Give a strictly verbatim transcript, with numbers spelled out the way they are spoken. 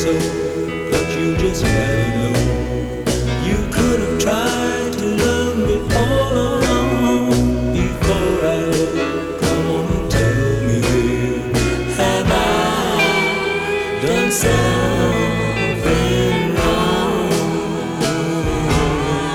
so, but you just gotta know. You could have tried to love me all along before I left. Come on and tell me, have I done something